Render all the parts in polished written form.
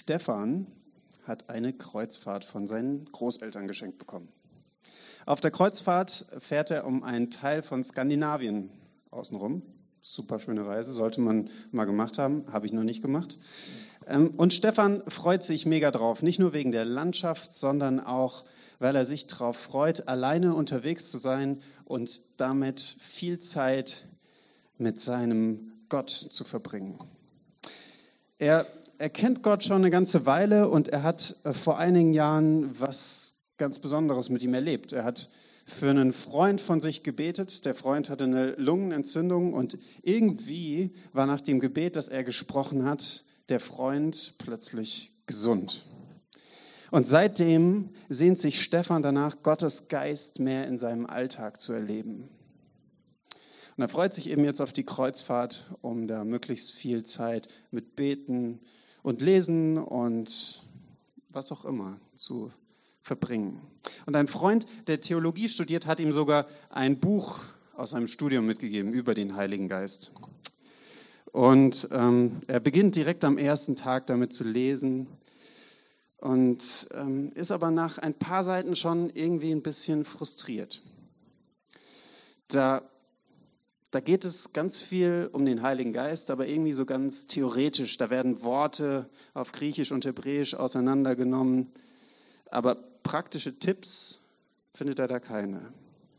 Stefan hat eine Kreuzfahrt von seinen Großeltern geschenkt bekommen. Auf der Kreuzfahrt fährt er um einen Teil von Skandinavien außenrum. Super schöne Reise, sollte man mal gemacht haben, habe ich noch nicht gemacht. Und Stefan freut sich mega drauf, nicht nur wegen der Landschaft, sondern auch, weil er sich darauf freut, alleine unterwegs zu sein und damit viel Zeit mit seinem Gott zu verbringen. Er kennt Gott schon eine ganze Weile und er hat vor einigen Jahren was ganz Besonderes mit ihm erlebt. Er hat für einen Freund von sich gebetet. Der Freund hatte eine Lungenentzündung und irgendwie war nach dem Gebet, das er gesprochen hat, der Freund plötzlich gesund. Und seitdem sehnt sich Stefan danach, Gottes Geist mehr in seinem Alltag zu erleben. Und er freut sich eben jetzt auf die Kreuzfahrt, um da möglichst viel Zeit mit Beten und Lesen und was auch immer zu verbringen. Und ein Freund, der Theologie studiert, hat ihm sogar ein Buch aus seinem Studium mitgegeben über den Heiligen Geist. Und er beginnt direkt am ersten Tag damit zu lesen und ist aber nach ein paar Seiten schon irgendwie ein bisschen frustriert. Da geht es ganz viel um den Heiligen Geist, aber irgendwie so ganz theoretisch. Da werden Worte auf Griechisch und Hebräisch auseinandergenommen, aber praktische Tipps findet er da keine.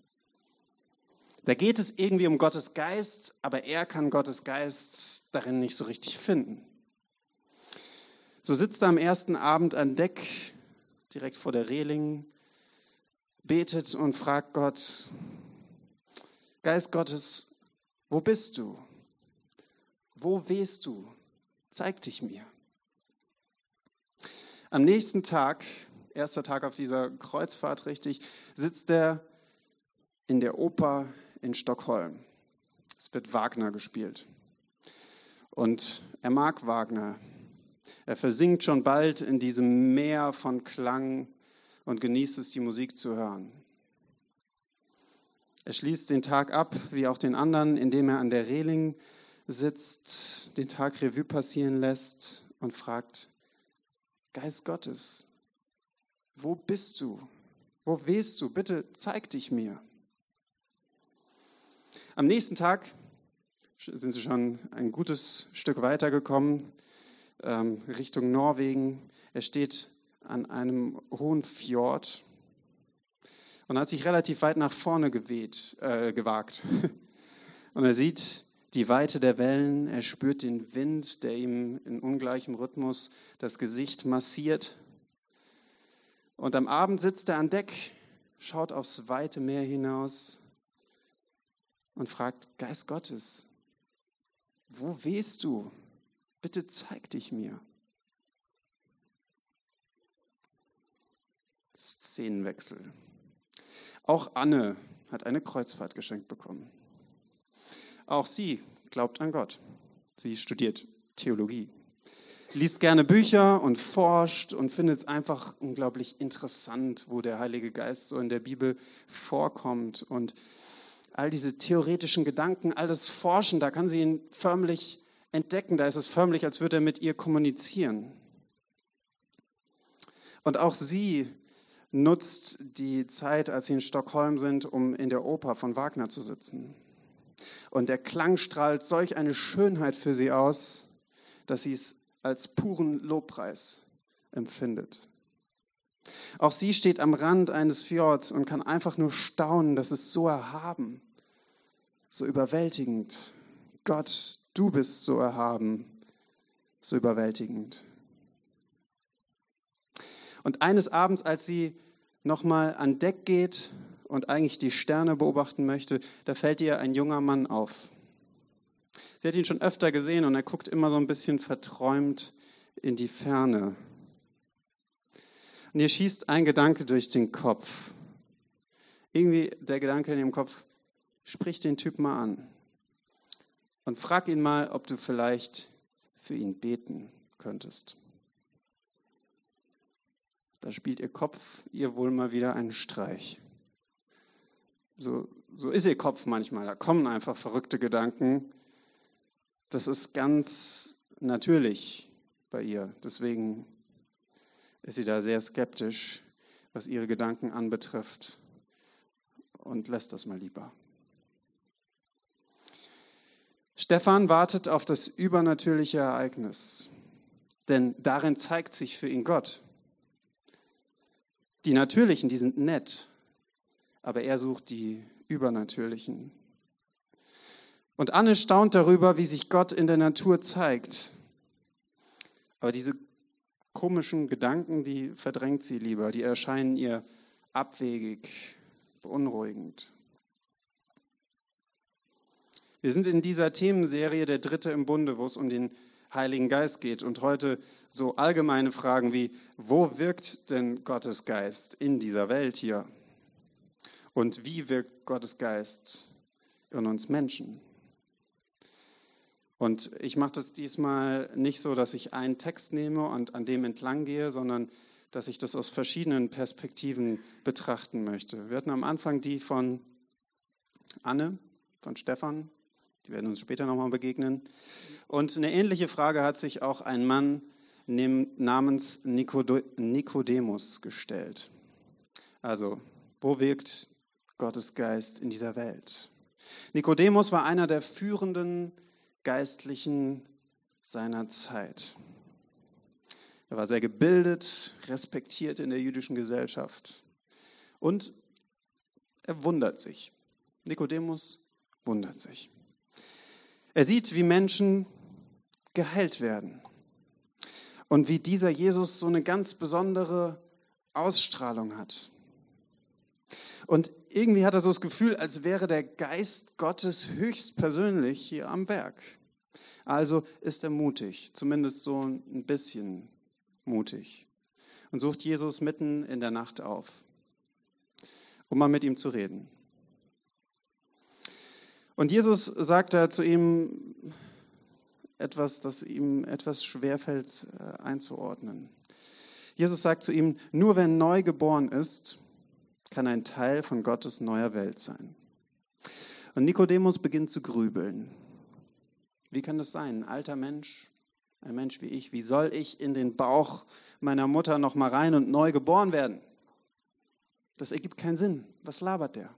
Da geht es irgendwie um Gottes Geist, aber er kann Gottes Geist darin nicht so richtig finden. So sitzt er am ersten Abend an Deck, direkt vor der Reling, betet und fragt Gott: Geist Gottes, wo bist du? Wo wehst du? Zeig dich mir. Am nächsten Tag, erster Tag auf dieser Kreuzfahrt, richtig, sitzt er in der Oper in Stockholm. Es wird Wagner gespielt. Und er mag Wagner. Er versinkt schon bald in diesem Meer von Klang und genießt es, die Musik zu hören. Er schließt den Tag ab, wie auch den anderen, indem er an der Reling sitzt, den Tag Revue passieren lässt und fragt: Geist Gottes, wo bist du? Wo wehst du? Bitte zeig dich mir. Am nächsten Tag sind sie schon ein gutes Stück weitergekommen, Richtung Norwegen. Er steht an einem hohen Fjord und hat sich relativ weit nach vorne gewagt. Und er sieht die Weite der Wellen, er spürt den Wind, der ihm in ungleichem Rhythmus das Gesicht massiert. Und am Abend sitzt er an Deck, schaut aufs weite Meer hinaus und fragt: Geist Gottes, wo wehst du? Bitte zeig dich mir. Szenenwechsel. Auch Anne hat eine Kreuzfahrt geschenkt bekommen. Auch sie glaubt an Gott. Sie studiert Theologie, liest gerne Bücher und forscht und findet es einfach unglaublich interessant, wo der Heilige Geist so in der Bibel vorkommt. Und all diese theoretischen Gedanken, all das Forschen, da kann sie ihn förmlich entdecken. Da ist es förmlich, als würde er mit ihr kommunizieren. Und auch sie nutzt die Zeit, als sie in Stockholm sind, um in der Oper von Wagner zu sitzen. Und der Klang strahlt solch eine Schönheit für sie aus, dass sie es als puren Lobpreis empfindet. Auch sie steht am Rand eines Fjords und kann einfach nur staunen, das ist so erhaben, so überwältigend. Gott, du bist so erhaben, so überwältigend. Und eines Abends, als sie nochmal an Deck geht und eigentlich die Sterne beobachten möchte, da fällt ihr ein junger Mann auf. Sie hat ihn schon öfter gesehen und er guckt immer so ein bisschen verträumt in die Ferne. Und ihr schießt ein Gedanke durch den Kopf. Irgendwie der Gedanke in ihrem Kopf: Sprich den Typ mal an und frag ihn mal, ob du vielleicht für ihn beten könntest. Da spielt ihr Kopf ihr wohl mal wieder einen Streich. So ist ihr Kopf manchmal. Da kommen einfach verrückte Gedanken. Das ist ganz natürlich bei ihr. Deswegen ist sie da sehr skeptisch, was ihre Gedanken anbetrifft und lässt das mal lieber. Stephan wartet auf das übernatürliche Ereignis, denn darin zeigt sich für ihn Gott. Die Natürlichen, die sind nett, aber er sucht die Übernatürlichen. Und Anne staunt darüber, wie sich Gott in der Natur zeigt. Aber diese komischen Gedanken, die verdrängt sie lieber, die erscheinen ihr abwegig, beunruhigend. Wir sind in dieser Themenserie der Dritte im Bunde, wo es um den Heiligen Geist geht und heute so allgemeine Fragen wie, wo wirkt denn Gottes Geist in dieser Welt hier? Und wie wirkt Gottes Geist in uns Menschen? Und ich mache das diesmal nicht so, dass ich einen Text nehme und an dem entlang gehe, sondern dass ich das aus verschiedenen Perspektiven betrachten möchte. Wir hatten am Anfang die von Anne, von Stephan, die werden uns später nochmal begegnen. Und eine ähnliche Frage hat sich auch ein Mann namens Nikodemus gestellt. Also, wo wirkt Gottes Geist in dieser Welt? Nikodemus war einer der führenden Geistlichen seiner Zeit. Er war sehr gebildet, respektiert in der jüdischen Gesellschaft und er wundert sich. Nikodemus wundert sich. Er sieht, wie Menschen geheilt werden und wie dieser Jesus so eine ganz besondere Ausstrahlung hat. Und irgendwie hat er so das Gefühl, als wäre der Geist Gottes höchstpersönlich hier am Werk. Also ist er mutig, zumindest so ein bisschen mutig, und sucht Jesus mitten in der Nacht auf, um mal mit ihm zu reden. Und Jesus sagt da zu ihm etwas, das ihm etwas schwerfällt einzuordnen. Jesus sagt zu ihm, nur wer neu geboren ist, kann ein Teil von Gottes neuer Welt sein. Und Nikodemus beginnt zu grübeln. Wie kann das sein? Ein alter Mensch, ein Mensch wie ich, wie soll ich in den Bauch meiner Mutter noch mal rein und neu geboren werden? Das ergibt keinen Sinn. Was labert der?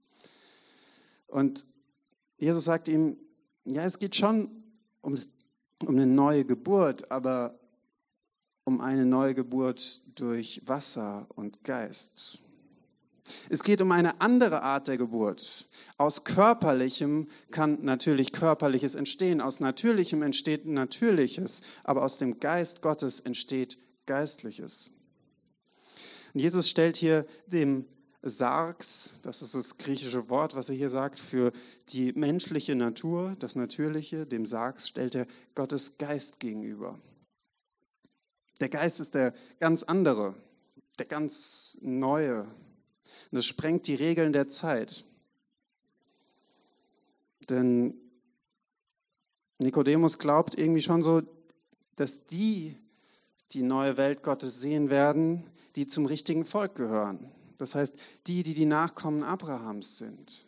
Und Jesus sagt ihm, ja, es geht schon um eine neue Geburt, aber um eine neue Geburt durch Wasser und Geist. Es geht um eine andere Art der Geburt. Aus Körperlichem kann natürlich Körperliches entstehen, aus Natürlichem entsteht Natürliches, aber aus dem Geist Gottes entsteht Geistliches. Und Jesus stellt hier dem Sarx, das ist das griechische Wort, was er hier sagt, für die menschliche Natur, das Natürliche, dem Sarx stellt er Gottes Geist gegenüber. Der Geist ist der ganz andere, der ganz neue. Und das sprengt die Regeln der Zeit. Denn Nikodemus glaubt irgendwie schon so, dass die neue Welt Gottes sehen werden, die zum richtigen Volk gehören. Das heißt, die Nachkommen Abrahams sind.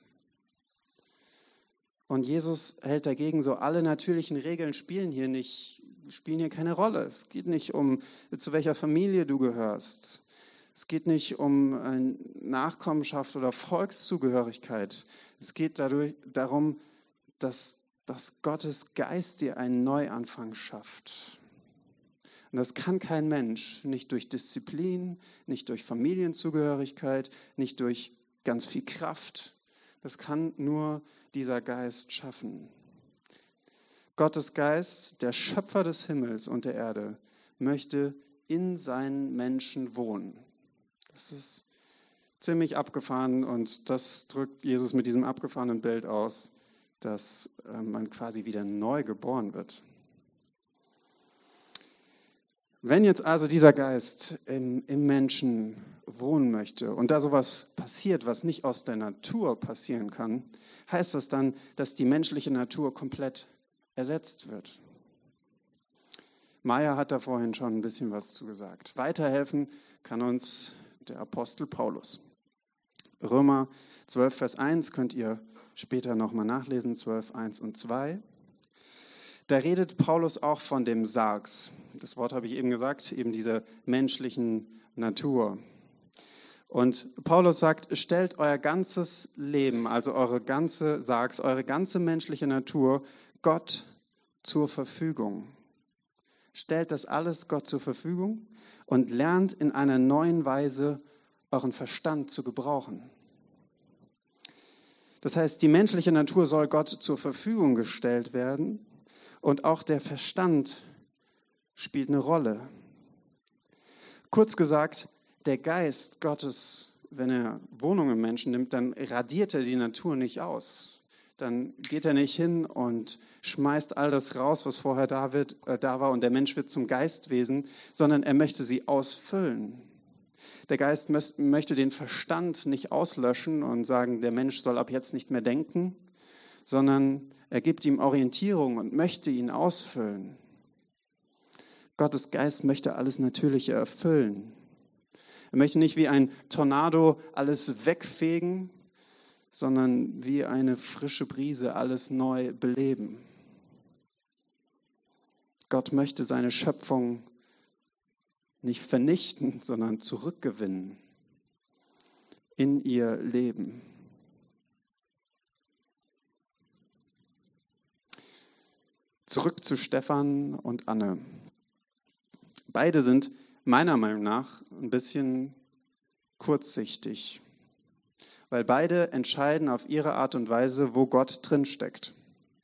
Und Jesus hält dagegen so, alle natürlichen Regeln spielen hier keine Rolle. Es geht nicht um, zu welcher Familie du gehörst. Es geht nicht um Nachkommenschaft oder Volkszugehörigkeit. Es geht darum, dass Gottes Geist dir einen Neuanfang schafft. Und das kann kein Mensch, nicht durch Disziplin, nicht durch Familienzugehörigkeit, nicht durch ganz viel Kraft. Das kann nur dieser Geist schaffen. Gottes Geist, der Schöpfer des Himmels und der Erde, möchte in seinen Menschen wohnen. Das ist ziemlich abgefahren und das drückt Jesus mit diesem abgefahrenen Bild aus, dass man quasi wieder neu geboren wird. Wenn jetzt also dieser Geist im Menschen wohnen möchte und da sowas passiert, was nicht aus der Natur passieren kann, heißt das dann, dass die menschliche Natur komplett ersetzt wird. Maya hat da vorhin schon ein bisschen was zu gesagt. Weiterhelfen kann uns der Apostel Paulus. Römer 12, Vers 1 könnt ihr später nochmal nachlesen, 12, 1 und 2. Da redet Paulus auch von dem Sarx. Das Wort habe ich eben gesagt, eben dieser menschlichen Natur. Und Paulus sagt, stellt euer ganzes Leben, also eure ganze Sarx, eure ganze menschliche Natur Gott zur Verfügung. Stellt das alles Gott zur Verfügung und lernt in einer neuen Weise euren Verstand zu gebrauchen. Das heißt, die menschliche Natur soll Gott zur Verfügung gestellt werden und auch der Verstand spielt eine Rolle. Kurz gesagt, der Geist Gottes, wenn er Wohnung im Menschen nimmt, dann radiert er die Natur nicht aus. Dann geht er nicht hin und schmeißt all das raus, was vorher da war und der Mensch wird zum Geistwesen, sondern er möchte sie ausfüllen. Der Geist möchte den Verstand nicht auslöschen und sagen, der Mensch soll ab jetzt nicht mehr denken, sondern er gibt ihm Orientierung und möchte ihn ausfüllen. Gottes Geist möchte alles Natürliche erfüllen. Er möchte nicht wie ein Tornado alles wegfegen, sondern wie eine frische Brise alles neu beleben. Gott möchte seine Schöpfung nicht vernichten, sondern zurückgewinnen, in ihr Leben. Zurück zu Stefan und Anne. Beide sind meiner Meinung nach ein bisschen kurzsichtig, weil beide entscheiden auf ihre Art und Weise, wo Gott drinsteckt.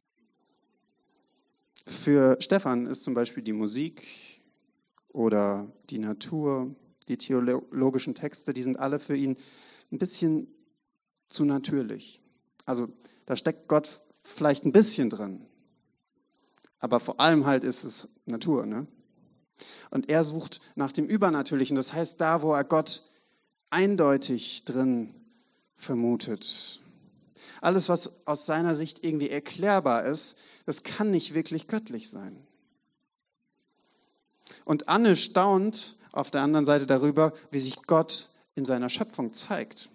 Für Stefan ist zum Beispiel die Musik oder die Natur, die theologischen Texte, die sind alle für ihn ein bisschen zu natürlich. Also da steckt Gott vielleicht ein bisschen drin, aber vor allem halt ist es Natur, ne? Und er sucht nach dem Übernatürlichen, das heißt da, wo er Gott eindeutig drin vermutet. Alles, was aus seiner Sicht irgendwie erklärbar ist, das kann nicht wirklich göttlich sein. Und Anne staunt auf der anderen Seite darüber, wie sich Gott in seiner Schöpfung zeigt.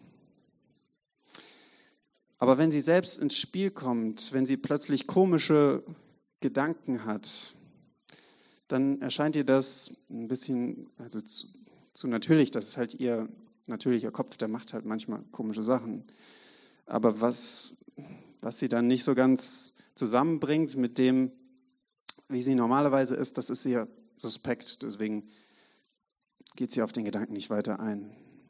Aber wenn sie selbst ins Spiel kommt, wenn sie plötzlich komische Gedanken hat, dann erscheint ihr das ein bisschen zu natürlich. Das ist halt ihr natürlicher Kopf, der macht halt manchmal komische Sachen. Aber was sie dann nicht so ganz zusammenbringt mit dem, wie sie normalerweise ist, das ist ihr suspekt. Deswegen geht sie auf den Gedanken nicht weiter ein.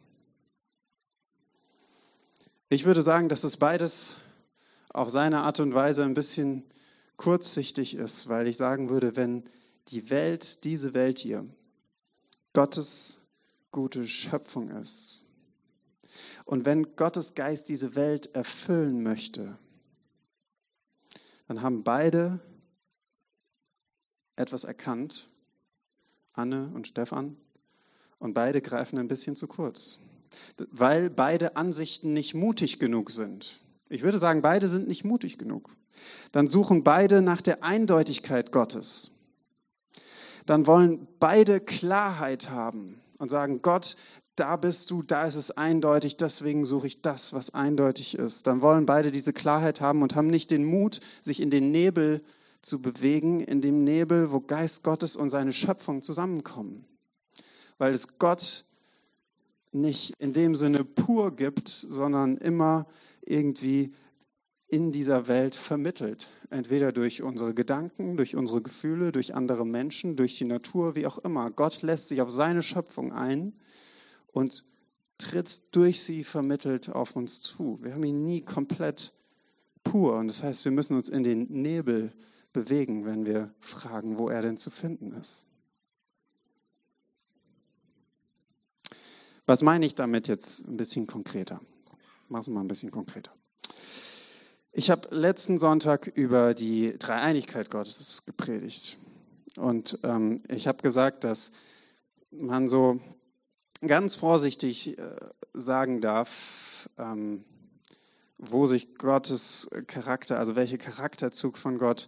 Ich würde sagen, dass das beides auf seine Art und Weise ein bisschen kurzsichtig ist, weil ich sagen würde, wenn die Welt, diese Welt hier, Gottes gute Schöpfung ist und wenn Gottes Geist diese Welt erfüllen möchte, dann haben beide etwas erkannt, Anne und Stefan, und beide greifen ein bisschen zu kurz, weil beide Ansichten nicht mutig genug sind. Ich würde sagen, beide sind nicht mutig genug. Dann suchen beide nach der Eindeutigkeit Gottes. Dann wollen beide Klarheit haben und sagen, Gott, da bist du, da ist es eindeutig, deswegen suche ich das, was eindeutig ist. Dann wollen beide diese Klarheit haben und haben nicht den Mut, sich in den Nebel zu bewegen, in dem Nebel, wo Geist Gottes und seine Schöpfung zusammenkommen. Weil es Gott nicht in dem Sinne pur gibt, sondern immer irgendwie in dieser Welt vermittelt. Entweder durch unsere Gedanken, durch unsere Gefühle, durch andere Menschen, durch die Natur, wie auch immer. Gott lässt sich auf seine Schöpfung ein und tritt durch sie vermittelt auf uns zu. Wir haben ihn nie komplett pur. Und das heißt, wir müssen uns in den Nebel bewegen, wenn wir fragen, wo er denn zu finden ist. Was meine ich damit jetzt ein bisschen konkreter? Mach es mal ein bisschen konkreter. Ich habe letzten Sonntag über die Dreieinigkeit Gottes gepredigt. Und ich habe gesagt, dass man so ganz vorsichtig sagen darf, wo sich Gottes Charakter, also welcher Charakterzug von Gott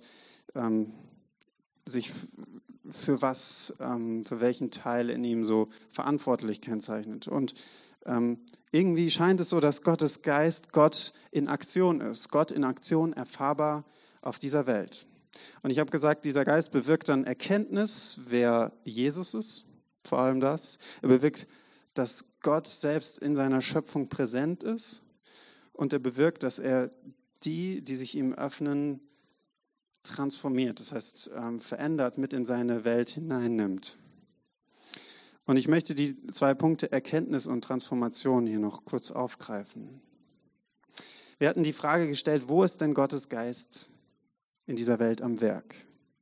sich für welchen Teil in ihm so verantwortlich kennzeichnet. Und irgendwie scheint es so, dass Gottes Geist Gott in Aktion ist, Gott in Aktion erfahrbar auf dieser Welt. Und ich habe gesagt, dieser Geist bewirkt dann Erkenntnis, wer Jesus ist, vor allem das. Er bewirkt, dass Gott selbst in seiner Schöpfung präsent ist. Und er bewirkt, dass er die sich ihm öffnen, transformiert. Das heißt, verändert, mit in seine Welt hineinnimmt. Und ich möchte die 2 Punkte Erkenntnis und Transformation hier noch kurz aufgreifen. Wir hatten die Frage gestellt, wo ist denn Gottes Geist in dieser Welt am Werk?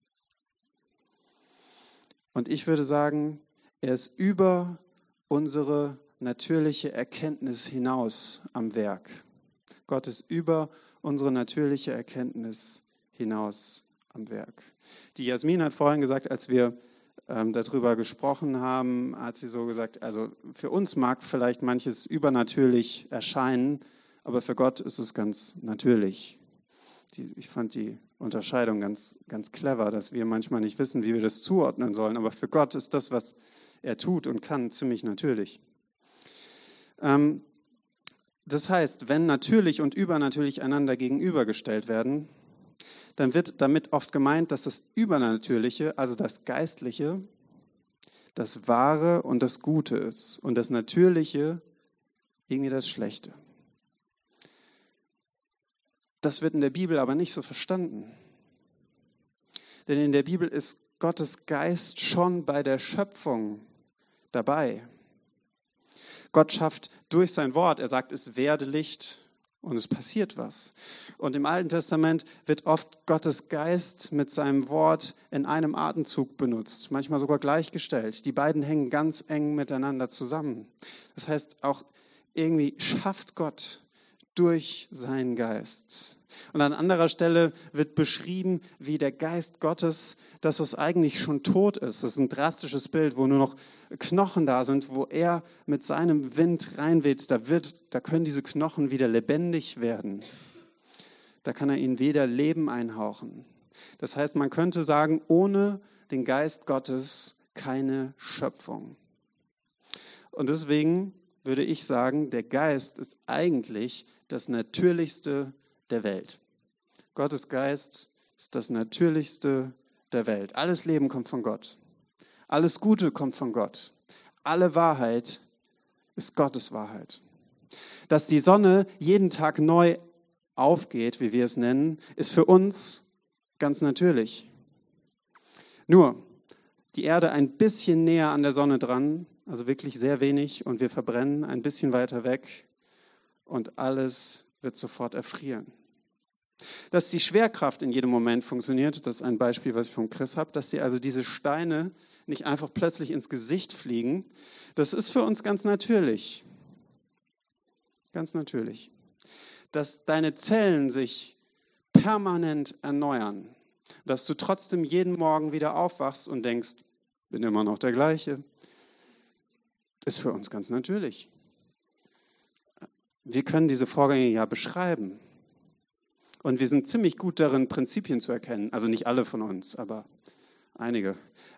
Und ich würde sagen, er ist über unsere natürliche Erkenntnis hinaus am Werk. Gott ist über unsere natürliche Erkenntnis hinaus am Werk. Die Jasmin hat vorhin gesagt, als wir darüber gesprochen haben, hat sie so gesagt, also für uns mag vielleicht manches übernatürlich erscheinen, aber für Gott ist es ganz natürlich. Ich fand die Unterscheidung ganz, ganz clever, dass wir manchmal nicht wissen, wie wir das zuordnen sollen, aber für Gott ist das, was er tut und kann, ziemlich natürlich. Das heißt, wenn natürlich und übernatürlich einander gegenübergestellt werden, dann wird damit oft gemeint, dass das Übernatürliche, also das Geistliche, das Wahre und das Gute ist und das Natürliche irgendwie das Schlechte. Das wird in der Bibel aber nicht so verstanden. Denn in der Bibel ist Gottes Geist schon bei der Schöpfung dabei. Gott schafft durch sein Wort, er sagt, es werde Licht und es passiert was. Und im Alten Testament wird oft Gottes Geist mit seinem Wort in einem Atemzug benutzt, manchmal sogar gleichgestellt. Die beiden hängen ganz eng miteinander zusammen. Das heißt, auch irgendwie schafft Gott durch seinen Geist. Und an anderer Stelle wird beschrieben, wie der Geist Gottes, das was eigentlich schon tot ist. Das ist ein drastisches Bild, wo nur noch Knochen da sind, wo er mit seinem Wind reinweht. Da können diese Knochen wieder lebendig werden. Da kann er ihnen wieder Leben einhauchen. Das heißt, man könnte sagen, ohne den Geist Gottes keine Schöpfung. Und deswegen würde ich sagen, der Geist ist eigentlich das Natürlichste der Welt. Gottes Geist ist das Natürlichste der Welt. Alles Leben kommt von Gott. Alles Gute kommt von Gott. Alle Wahrheit ist Gottes Wahrheit. Dass die Sonne jeden Tag neu aufgeht, wie wir es nennen, ist für uns ganz natürlich. Nur die Erde ein bisschen näher an der Sonne dran, also wirklich sehr wenig, und wir verbrennen ein bisschen weiter weg und alles wird sofort erfrieren. Dass die Schwerkraft in jedem Moment funktioniert, das ist ein Beispiel, was ich von Chris habe, dass dir also diese Steine nicht einfach plötzlich ins Gesicht fliegen, das ist für uns ganz natürlich. Ganz natürlich. Dass deine Zellen sich permanent erneuern, dass du trotzdem jeden Morgen wieder aufwachst und denkst, bin immer noch der gleiche, ist für uns ganz natürlich. Wir können diese Vorgänge ja beschreiben. Und wir sind ziemlich gut darin, Prinzipien zu erkennen. Also nicht alle von uns, aber einige.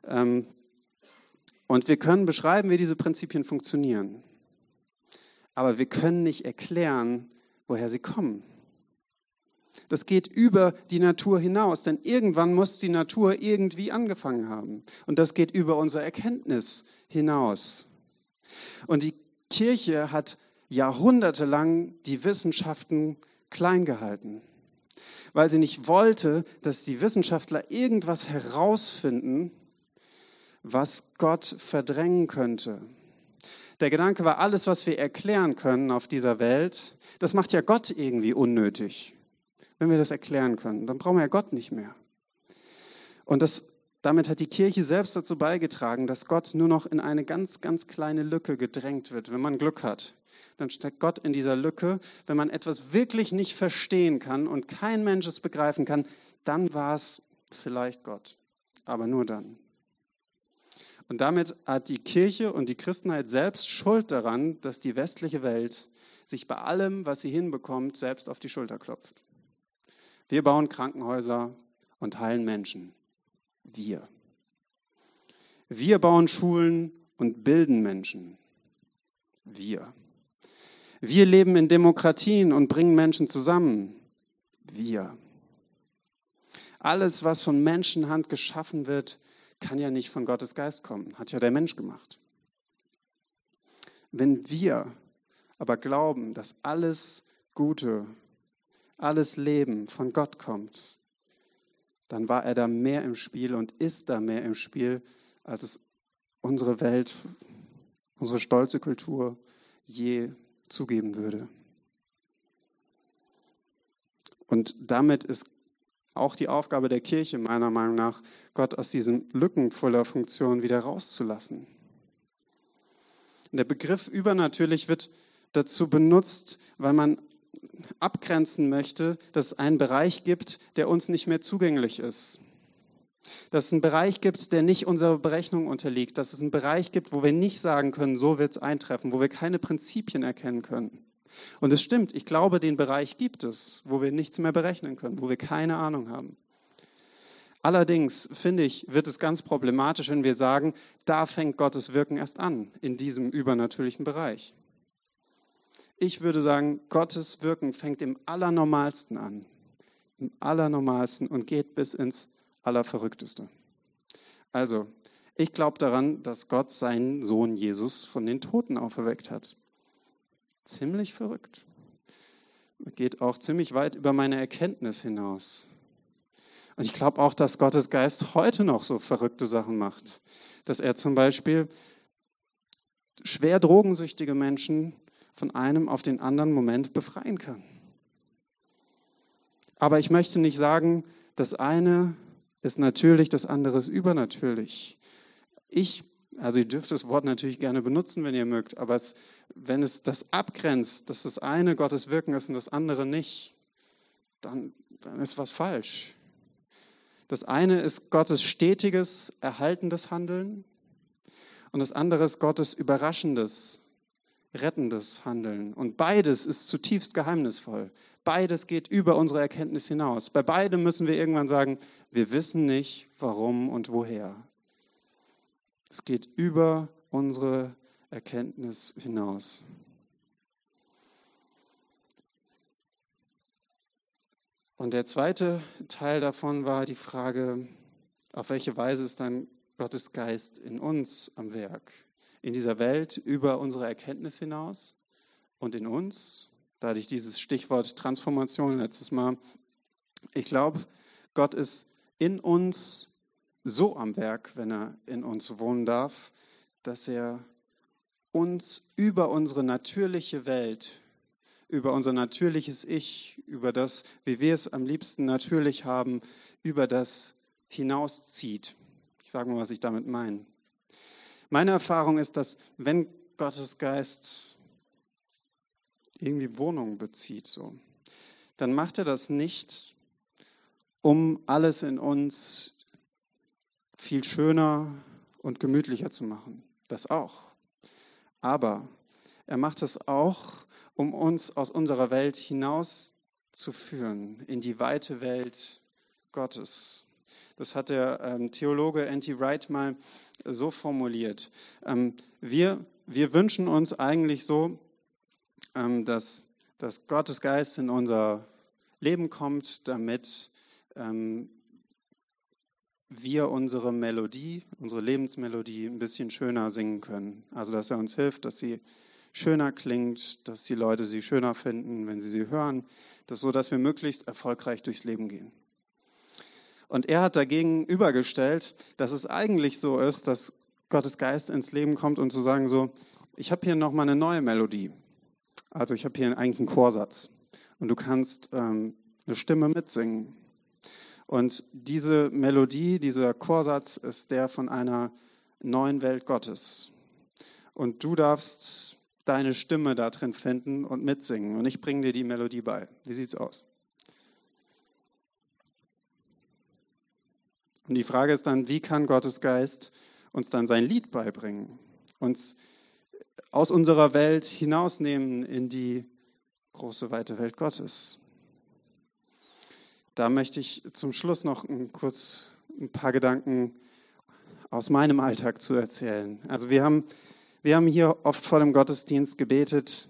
Und wir können beschreiben, wie diese Prinzipien funktionieren. Aber wir können nicht erklären, woher sie kommen. Das geht über die Natur hinaus, denn irgendwann muss die Natur irgendwie angefangen haben. Und das geht über unsere Erkenntnis hinaus. Und die Kirche hat jahrhundertelang die Wissenschaften klein gehalten, weil sie nicht wollte, dass die Wissenschaftler irgendwas herausfinden, was Gott verdrängen könnte. Der Gedanke war, alles, was wir erklären können auf dieser Welt, das macht ja Gott irgendwie unnötig. Wenn wir das erklären können, dann brauchen wir ja Gott nicht mehr. Und damit hat die Kirche selbst dazu beigetragen, dass Gott nur noch in eine ganz, ganz kleine Lücke gedrängt wird, wenn man Glück hat. Dann steckt Gott in dieser Lücke. Wenn man etwas wirklich nicht verstehen kann und kein Mensch es begreifen kann, dann war es vielleicht Gott. Aber nur dann. Und damit hat die Kirche und die Christenheit selbst Schuld daran, dass die westliche Welt sich bei allem, was sie hinbekommt, selbst auf die Schulter klopft. Wir bauen Krankenhäuser und heilen Menschen. Wir. Wir bauen Schulen und bilden Menschen. Wir. Wir leben in Demokratien und bringen Menschen zusammen. Wir. Alles, was von Menschenhand geschaffen wird, kann ja nicht von Gottes Geist kommen. Hat ja der Mensch gemacht. Wenn wir aber glauben, dass alles Gute, alles Leben von Gott kommt, dann war er da mehr im Spiel und ist da mehr im Spiel, als es unsere Welt, unsere stolze Kultur je zugeben würde. Und damit ist auch die Aufgabe der Kirche meiner Meinung nach, Gott aus diesen Lücken voller Funktion wieder rauszulassen. Der Begriff übernatürlich wird dazu benutzt, weil man abgrenzen möchte, dass es einen Bereich gibt, der uns nicht mehr zugänglich ist. Dass es einen Bereich gibt, der nicht unserer Berechnung unterliegt. Dass es einen Bereich gibt, wo wir nicht sagen können, so wird es eintreffen, wo wir keine Prinzipien erkennen können. Und es stimmt, ich glaube, den Bereich gibt es, wo wir nichts mehr berechnen können, wo wir keine Ahnung haben. Allerdings, finde ich, wird es ganz problematisch, wenn wir sagen, da fängt Gottes Wirken erst an, in diesem übernatürlichen Bereich. Ich würde sagen, Gottes Wirken fängt im Allernormalsten an, im Allernormalsten und geht bis ins Allerverrückteste. Also, ich glaube daran, dass Gott seinen Sohn Jesus von den Toten auferweckt hat. Ziemlich verrückt. Geht auch ziemlich weit über meine Erkenntnis hinaus. Und ich glaube auch, dass Gottes Geist heute noch so verrückte Sachen macht. Dass er zum Beispiel schwer drogensüchtige Menschen von einem auf den anderen Moment befreien kann. Aber ich möchte nicht sagen, das eine ist natürlich, das andere ist übernatürlich. Also ihr dürft das Wort natürlich gerne benutzen, wenn ihr mögt, aber wenn es das abgrenzt, dass das eine Gottes Wirken ist und das andere nicht, dann ist was falsch. Das eine ist Gottes stetiges, erhaltendes Handeln und das andere ist Gottes überraschendes, rettendes Handeln. Und beides ist zutiefst geheimnisvoll. Beides geht über unsere Erkenntnis hinaus. Bei beidem müssen wir irgendwann sagen, wir wissen nicht, warum und woher. Es geht über unsere Erkenntnis hinaus. Und der zweite Teil davon war die Frage, auf welche Weise ist dann Gottes Geist in uns am Werk? In dieser Welt über unsere Erkenntnis hinaus und in uns. Da hatte ich dieses Stichwort Transformation letztes Mal. Ich glaube, Gott ist in uns so am Werk, wenn er in uns wohnen darf, dass er uns über unsere natürliche Welt, über unser natürliches Ich, über das, wie wir es am liebsten natürlich haben, über das hinauszieht. Ich sage mal, was ich damit meine. Meine Erfahrung ist, dass wenn Gottes Geist irgendwie Wohnung bezieht, dann macht er das nicht, um alles in uns viel schöner und gemütlicher zu machen. Das auch. Aber er macht es auch, um uns aus unserer Welt hinauszuführen in die weite Welt Gottes. Das hat der Theologe N.T. Wright mal so formuliert. Wir wünschen uns eigentlich so, dass Gottes Geist in unser Leben kommt, damit wir unsere Melodie, unsere Lebensmelodie ein bisschen schöner singen können. Also dass er uns hilft, dass sie schöner klingt, dass die Leute sie schöner finden, wenn sie hören, so dass wir möglichst erfolgreich durchs Leben gehen. Und er hat dagegen übergestellt, dass es eigentlich so ist, dass Gottes Geist ins Leben kommt und zu sagen so, ich habe hier nochmal eine neue Melodie. Also ich habe hier eigentlich einen Chorsatz und du kannst eine Stimme mitsingen. Und diese Melodie, dieser Chorsatz ist der von einer neuen Welt Gottes. Und du darfst deine Stimme da drin finden und mitsingen. Und ich bringe dir die Melodie bei. Wie sieht's aus? Und die Frage ist dann, wie kann Gottes Geist uns dann sein Lied beibringen? Uns aus unserer Welt hinausnehmen in die große, weite Welt Gottes. Da möchte ich zum Schluss noch kurz ein paar Gedanken aus meinem Alltag zu erzählen. Also wir haben hier oft vor dem Gottesdienst gebetet,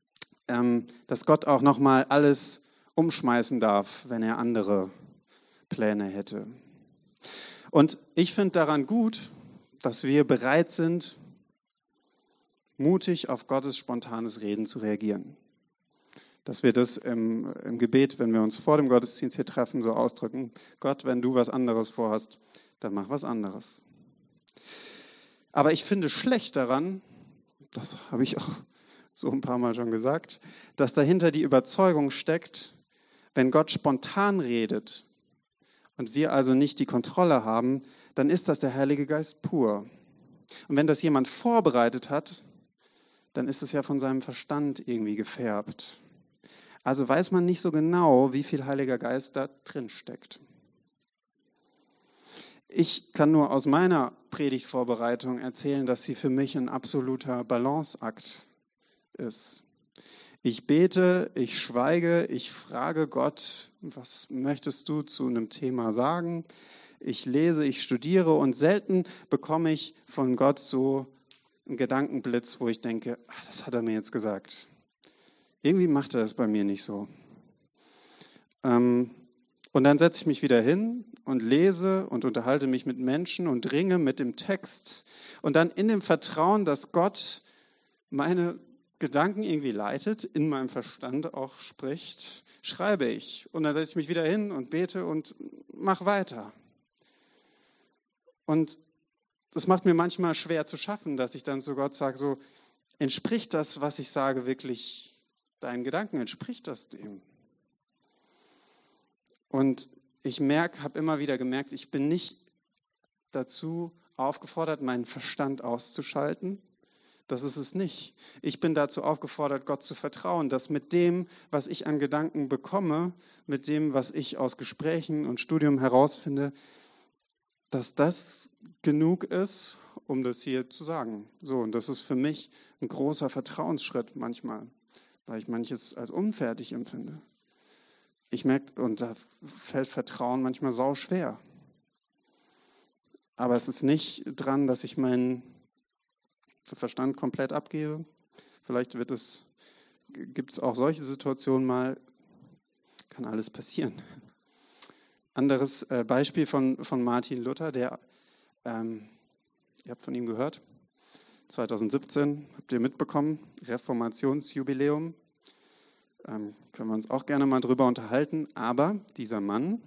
dass Gott auch nochmal alles umschmeißen darf, wenn er andere Pläne hätte. Und ich finde daran gut, dass wir bereit sind, mutig auf Gottes spontanes Reden zu reagieren. Dass wir das im Gebet, wenn wir uns vor dem Gottesdienst hier treffen, so ausdrücken: Gott, wenn du was anderes vorhast, dann mach was anderes. Aber ich finde schlecht daran, das habe ich auch so ein paar Mal schon gesagt, dass dahinter die Überzeugung steckt, wenn Gott spontan redet und wir also nicht die Kontrolle haben, dann ist das der Heilige Geist pur. Und wenn das jemand vorbereitet hat, dann ist es ja von seinem Verstand irgendwie gefärbt. Also weiß man nicht so genau, wie viel Heiliger Geist da drin steckt. Ich kann nur aus meiner Predigtvorbereitung erzählen, dass sie für mich ein absoluter Balanceakt ist. Ich bete, ich schweige, ich frage Gott, was möchtest du zu einem Thema sagen? Ich lese, ich studiere und selten bekomme ich von Gott so einen Gedankenblitz, wo ich denke, das hat er mir jetzt gesagt. Irgendwie macht er das bei mir nicht so. Und dann setze ich mich wieder hin und lese und unterhalte mich mit Menschen und ringe mit dem Text. Und dann in dem Vertrauen, dass Gott meine Gedanken irgendwie leitet, in meinem Verstand auch spricht, schreibe ich. Und dann setze ich mich wieder hin und bete und mache weiter. Und das macht mir manchmal schwer zu schaffen, dass ich dann zu Gott sage, so, entspricht das, was ich sage, wirklich deinen Gedanken? Entspricht das dem? Und ich habe immer wieder gemerkt, ich bin nicht dazu aufgefordert, meinen Verstand auszuschalten. Das ist es nicht. Ich bin dazu aufgefordert, Gott zu vertrauen, dass mit dem, was ich an Gedanken bekomme, mit dem, was ich aus Gesprächen und Studium herausfinde, dass das genug ist, um das hier zu sagen. So, und das ist für mich ein großer Vertrauensschritt manchmal, weil ich manches als unfertig empfinde. Ich merke, und da fällt Vertrauen manchmal sauschwer. Aber es ist nicht dran, dass ich meinen Verstand komplett abgebe. Vielleicht gibt es auch solche Situationen mal, kann alles passieren. Anderes Beispiel von Martin Luther, ihr habt von ihm gehört, 2017, habt ihr mitbekommen, Reformationsjubiläum. Können wir uns auch gerne mal drüber unterhalten. Aber dieser Mann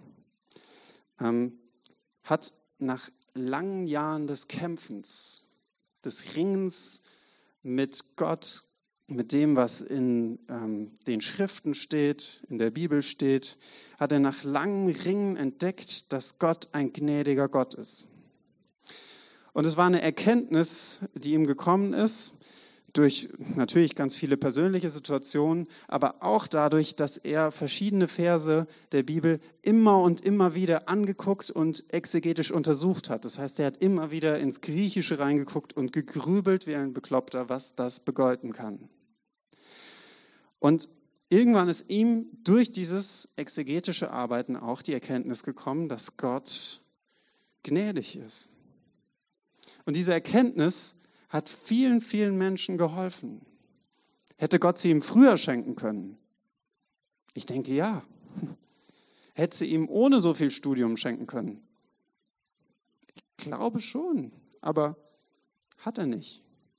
hat nach langen Jahren des Kämpfens, des Ringens mit Gott, mit dem, was in den Schriften steht, in der Bibel steht, hat er nach langem Ringen entdeckt, dass Gott ein gnädiger Gott ist. Und es war eine Erkenntnis, die ihm gekommen ist, durch natürlich ganz viele persönliche Situationen, aber auch dadurch, dass er verschiedene Verse der Bibel immer und immer wieder angeguckt und exegetisch untersucht hat. Das heißt, er hat immer wieder ins Griechische reingeguckt und gegrübelt wie ein Bekloppter, was das bedeuten kann. Und irgendwann ist ihm durch dieses exegetische Arbeiten auch die Erkenntnis gekommen, dass Gott gnädig ist. Und diese Erkenntnis hat vielen, vielen Menschen geholfen. Hätte Gott sie ihm früher schenken können? Ich denke, ja. Hätte sie ihm ohne so viel Studium schenken können? Ich glaube schon, aber hat er nicht.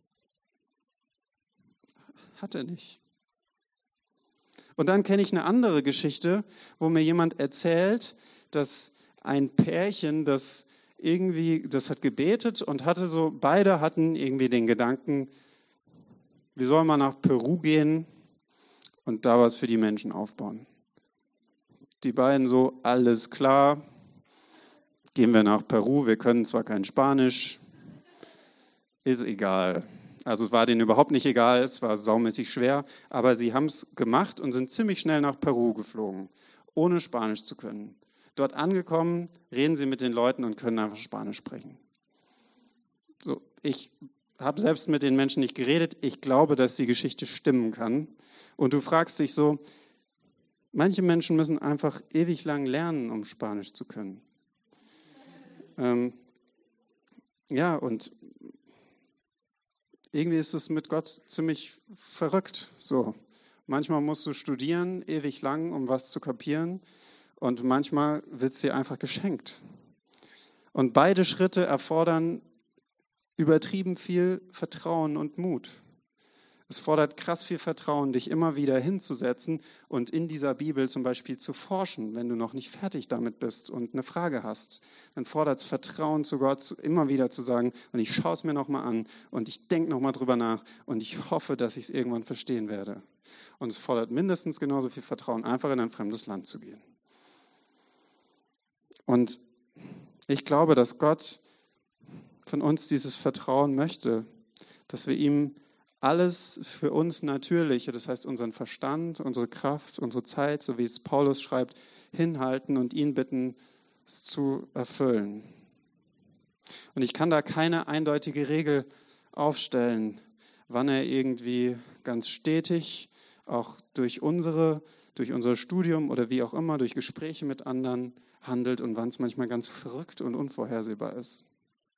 Hat er nicht. Und dann kenne ich eine andere Geschichte, wo mir jemand erzählt, dass ein Pärchen, das hat gebetet und beide hatten irgendwie den Gedanken, wir sollen mal nach Peru gehen und da was für die Menschen aufbauen. Die beiden so, alles klar, gehen wir nach Peru, wir können zwar kein Spanisch, ist egal. Also es war denen überhaupt nicht egal, es war saumäßig schwer, aber sie haben es gemacht und sind ziemlich schnell nach Peru geflogen, ohne Spanisch zu können. Dort angekommen, reden sie mit den Leuten und können einfach Spanisch sprechen. So, ich habe selbst mit den Menschen nicht geredet. Ich glaube, dass die Geschichte stimmen kann. Und du fragst dich so, manche Menschen müssen einfach ewig lang lernen, um Spanisch zu können. Ja, und irgendwie ist es mit Gott ziemlich verrückt. So, manchmal musst du studieren, ewig lang, um was zu kapieren. und manchmal wird es dir einfach geschenkt. Und beide Schritte erfordern übertrieben viel Vertrauen und Mut. Es fordert krass viel Vertrauen, dich immer wieder hinzusetzen und in dieser Bibel zum Beispiel zu forschen, wenn du noch nicht fertig damit bist und eine Frage hast. Dann fordert es Vertrauen zu Gott, immer wieder zu sagen, und ich schaue es mir nochmal an und ich denke nochmal drüber nach und ich hoffe, dass ich es irgendwann verstehen werde. Und es fordert mindestens genauso viel Vertrauen, einfach in ein fremdes Land zu gehen. Und ich glaube, dass Gott von uns dieses Vertrauen möchte, dass wir ihm alles für uns Natürliche, das heißt unseren Verstand, unsere Kraft, unsere Zeit, so wie es Paulus schreibt, hinhalten und ihn bitten, es zu erfüllen. Und ich kann da keine eindeutige Regel aufstellen, wann er irgendwie ganz stetig, auch durch unser Studium oder wie auch immer, durch Gespräche mit anderen handelt und wann es manchmal ganz verrückt und unvorhersehbar ist.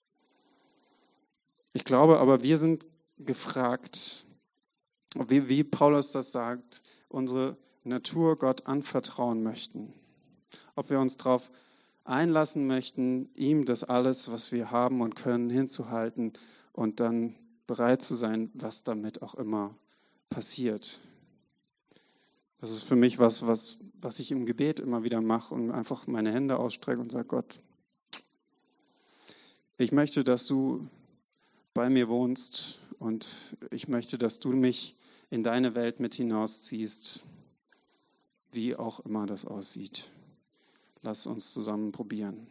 Ich glaube aber, wir sind gefragt, wie Paulus das sagt, unsere Natur Gott anvertrauen möchten. Ob wir uns darauf einlassen möchten, ihm das alles, was wir haben und können, hinzuhalten und dann bereit zu sein, was damit auch immer passiert. Das ist für mich was ich im Gebet immer wieder mache und einfach meine Hände ausstrecke und sage, Gott, ich möchte, dass du bei mir wohnst und ich möchte, dass du mich in deine Welt mit hinausziehst, wie auch immer das aussieht. Lass uns zusammen probieren.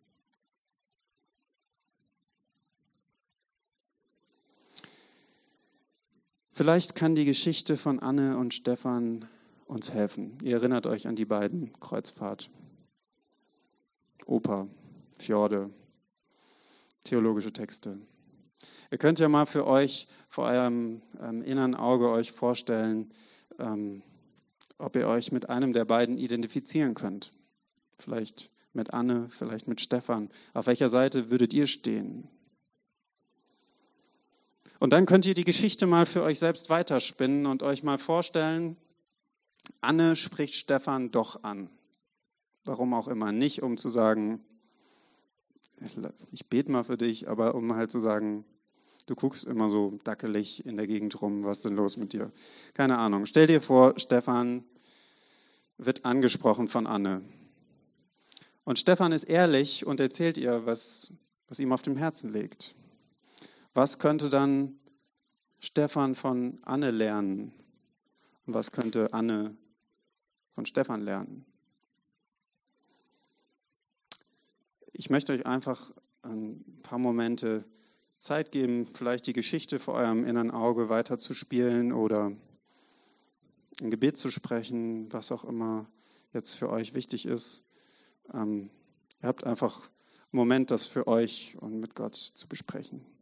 Vielleicht kann die Geschichte von Anne und Stefan uns helfen. Ihr erinnert euch an die beiden Kreuzfahrt. Oper, Fjorde, theologische Texte. Ihr könnt ja mal für euch, vor eurem inneren Auge euch vorstellen, ob ihr euch mit einem der beiden identifizieren könnt. Vielleicht mit Anne, vielleicht mit Stefan. Auf welcher Seite würdet ihr stehen? Und dann könnt ihr die Geschichte mal für euch selbst weiterspinnen und euch mal vorstellen, Anne spricht Stefan doch an. Warum auch immer. Nicht um zu sagen, ich bete mal für dich, aber um halt zu sagen, du guckst immer so dackelig in der Gegend rum, was ist denn los mit dir? Keine Ahnung. Stell dir vor, Stefan wird angesprochen von Anne. Und Stefan ist ehrlich und erzählt ihr, was ihm auf dem Herzen liegt. Was könnte dann Stefan von Anne lernen? Und was könnte Anne von Stefan lernen? Ich möchte euch einfach ein paar Momente Zeit geben, vielleicht die Geschichte vor eurem inneren Auge weiterzuspielen oder ein Gebet zu sprechen, was auch immer jetzt für euch wichtig ist. Ihr habt einfach einen Moment, das für euch und mit Gott zu besprechen.